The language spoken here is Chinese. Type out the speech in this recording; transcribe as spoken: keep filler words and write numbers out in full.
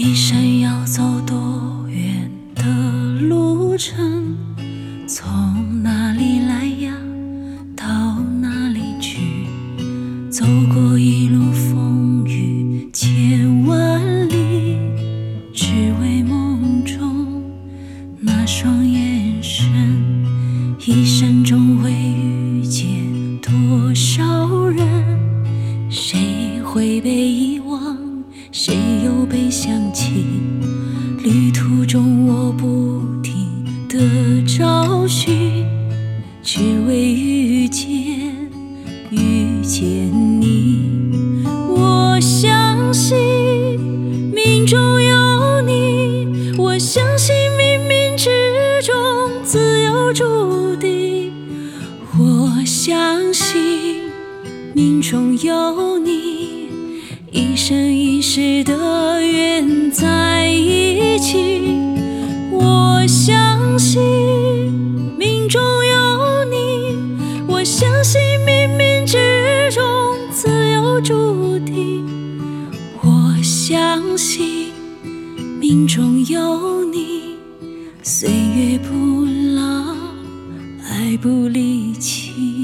一生要走多远的路程，从哪里来呀，到哪里去，走过一路风雨千万里，只为梦中那双眼神。一生中会遇见多少人，谁会被遗忘，谁又被想起，旅途中我不停地找寻，只为遇见遇见你。我相信命中有你，我相信冥冥之中自有注定，我相信命中有你，一生一世的缘在一起。我相信命中有你，我相信冥冥之中自有注定，我相信命中有你，岁月不老，爱不离弃。